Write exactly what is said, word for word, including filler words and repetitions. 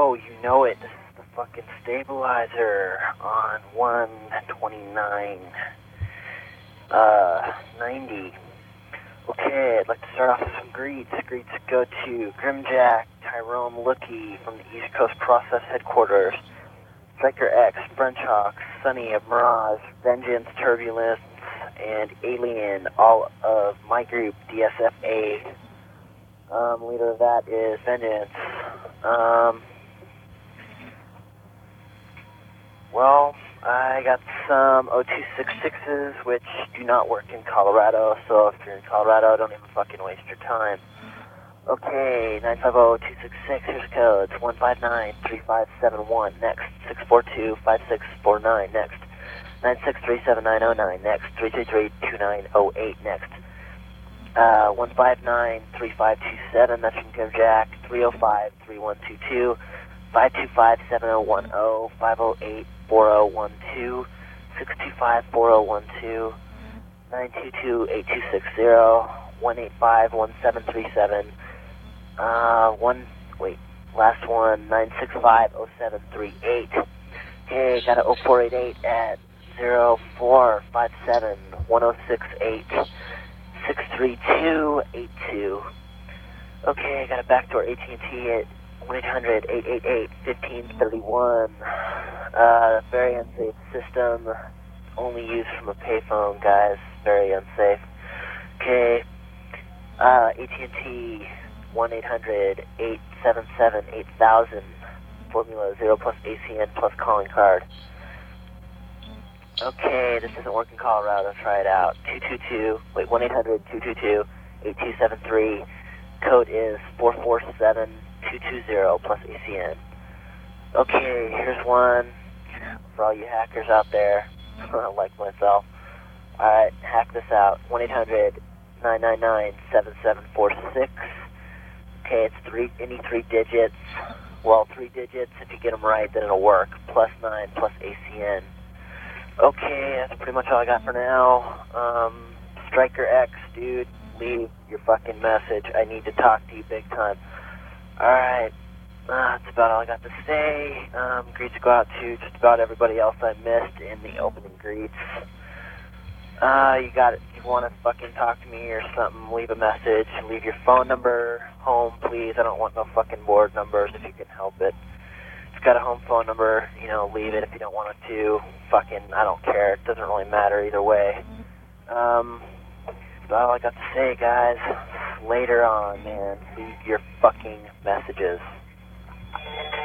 yo, you know it. This is the fucking Stabilizer on one twenty-nine, uh, ninety. Okay, I'd like to start off with some greets. Greets go to Grimjack, Tyrone Lookie from the East Coast Process Headquarters, Striker X, Frenchhawk, Sunny of Mirage, Vengeance, Turbulence, and Alien, all of my group, D S F A. Um, leader of that is Vengeance. Um, well, I got some oh two sixty-sixes, which do not work in Colorado, so if you're in Colorado, don't even fucking waste your time. Okay, nine five zero two six six, here's codes, one five nine three five seven one, next, six four two five six four nine, next, nine six three seven nine zero nine, next, three three three two nine zero eight, next, uh, one five nine three five two seven, that's from Grimjack, three oh five three one two two, five two five seven zero one zero, five oh eight four zero one two, six two five four zero one two, nine two two eight two six zero, one eight five one seven three seven, uh, one, wait, last one, nine six five oh seven three eight. Okay, got a oh four eight eight at zero four five seven one oh six eight, six three two eight two. Okay, got a backdoor A T and T at one eight hundred eight eight eight fifteen thirty-one. Uh, very unsafe system, only used from a payphone, guys, very unsafe. Okay, uh, A T and T one eight hundred eight seven seven eight thousand, formula zero plus A C N plus calling card. Okay, this doesn't work in Colorado, try it out. two two two, wait, one eight hundred two two two eight two seven three, code is four four seven two two zero plus A C N. Okay, here's one for all you hackers out there, like myself. Alright, hack this out, one eight hundred nine nine nine seven seven four six. Okay, it's three, any three digits, well, three digits, if you get them right, then it'll work, plus nine plus A C N. Okay, that's pretty much all I got for now. Um, Striker X, dude, leave your fucking message. I need to talk to you big time. Alright, uh, that's about all I got to say. Um, greets go out to just about everybody else I missed in the opening greets. Uh, you got it. If you want to fucking talk to me or something, leave a message. Leave your phone number home, please. I don't want no fucking board numbers if you can help it. If it's got a home phone number, you know, leave it. If you don't want it to, fucking, I don't care. It doesn't really matter either way. Um, that's about all I got to say, guys. Later on, man. Leave your fucking messages.